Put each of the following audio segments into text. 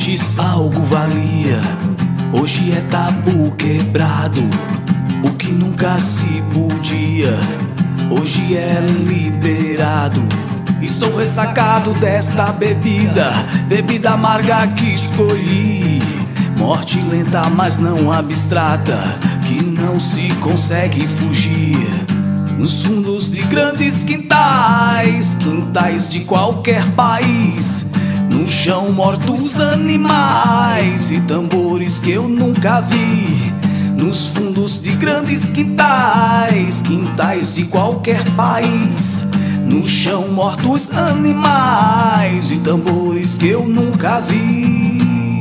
Antes algo valia, hoje é tabu quebrado. O que nunca se podia, hoje é liberado. Estou ressacado desta bebida, bebida amarga que escolhi. Morte lenta, mas não abstrata, que não se consegue fugir. Nos fundos de grandes quintais, quintais de qualquer país. No chão mortos animais e tambores que eu nunca vi. Nos fundos de grandes quintais, quintais de qualquer país. No chão mortos animais e tambores que eu nunca vi.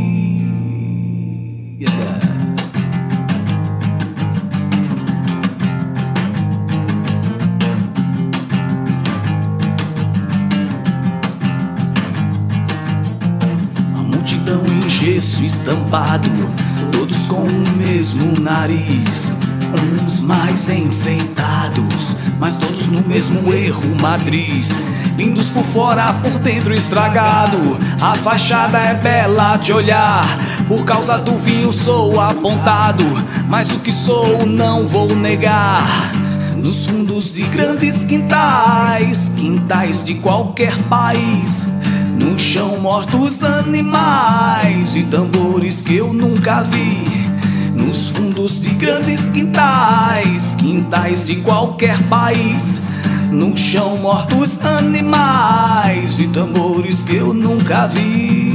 Multidão em gesso estampado, todos com o mesmo nariz. Uns mais enfeitados, mas todos no mesmo erro matriz. Lindos por fora, por dentro estragado. A fachada é bela de olhar. Por causa do vinho sou apontado, mas o que sou não vou negar. Nos fundos de grandes quintais, quintais de qualquer país. No chão mortos animais e tambores que eu nunca vi. Nos fundos de grandes quintais, quintais de qualquer país. No chão mortos animais e tambores que eu nunca vi.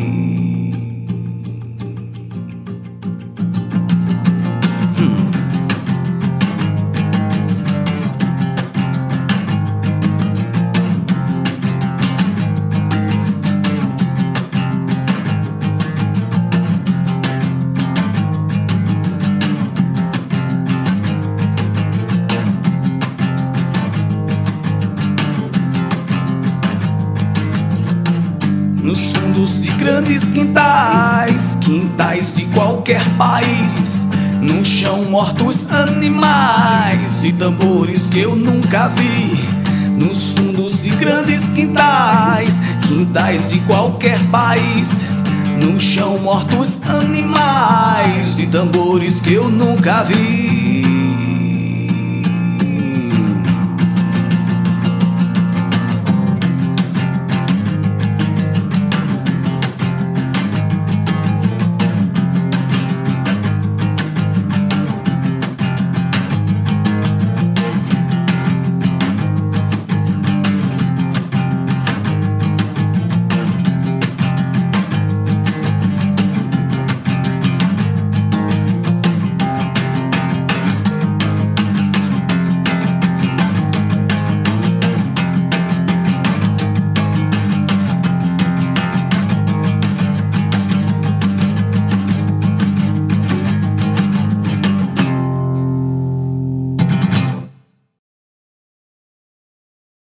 Nos fundos de grandes quintais, quintais de qualquer país. No chão mortos animais e tambores que eu nunca vi. Nos fundos de grandes quintais, quintais de qualquer país. No chão mortos animais e tambores que eu nunca vi.